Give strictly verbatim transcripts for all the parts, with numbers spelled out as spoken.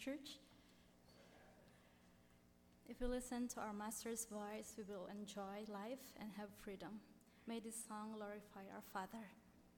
church. If we listen to our Master's voice, we will enjoy life and have freedom. May this song glorify our Father.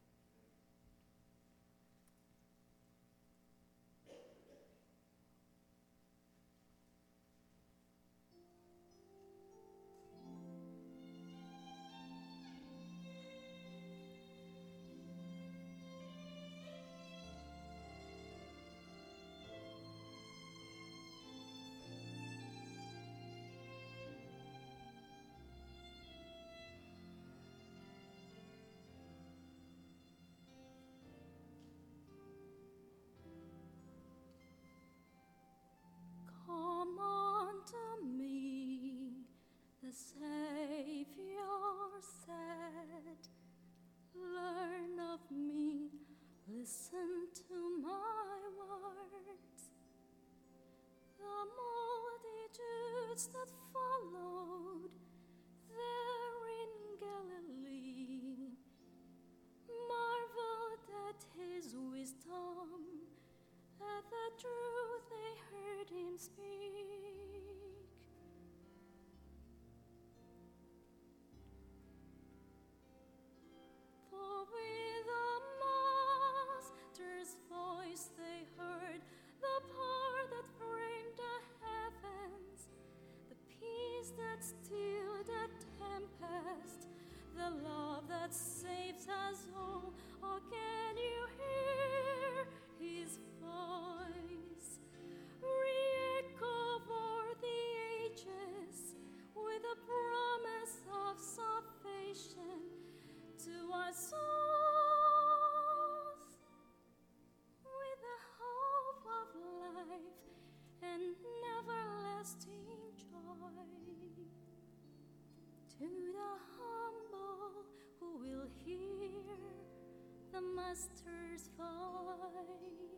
Come unto me, the Savior said, learn of me, listen to my words. The multitudes that followed there in Galilee marveled at his wisdom, at the truth they heard him speak. For with the Master's voice they heard the power that framed the heavens, the peace that stilled the tempest, the love that saves us all. Oh, can you hear his voice re-echo for the ages with the promise of salvation to our souls, with the hope of life and everlasting joy? To the humble who will hear the Master's voice.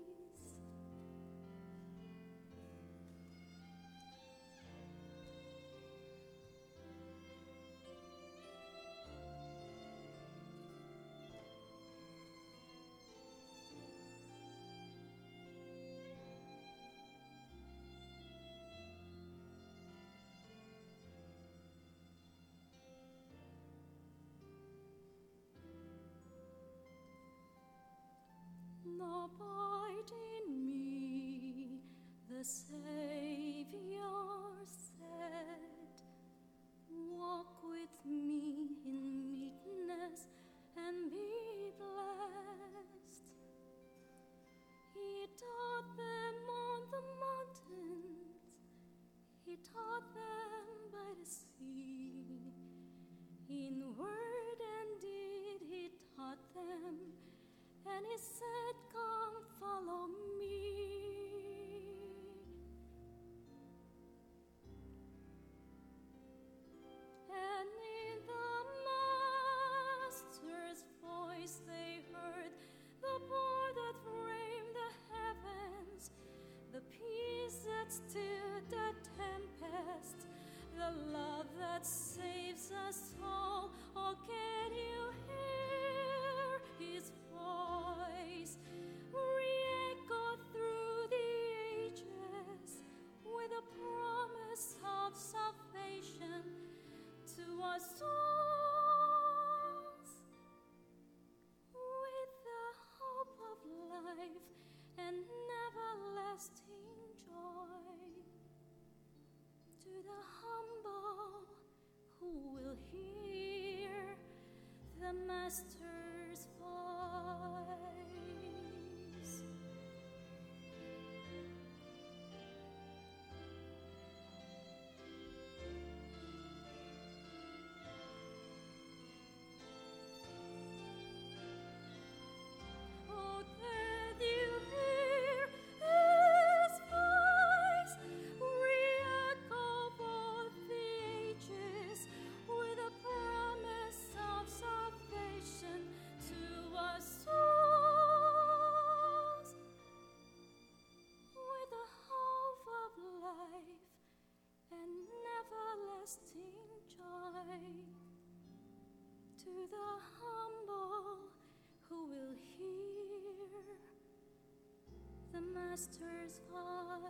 Abide in me, the Savior said, walk with me in meekness and be blessed. He taught them on the mountains, he taught them by the sea. In word and deed he taught them, and he said, come follow me. And in the Master's voice they heard the power that framed the heavens, the peace that stilled the tempest, the love that saves us all. Oh, can you hear his voice re-echo through the ages with the promise of salvation to our souls, with the hope of life and everlasting joy? To the humble who will hear the Master's voice. Oh, can you hear his voice re-echo for the ages with a promise of salvation to our souls, with the hope of life and everlasting joy? To the humble who will hear the Master's voice.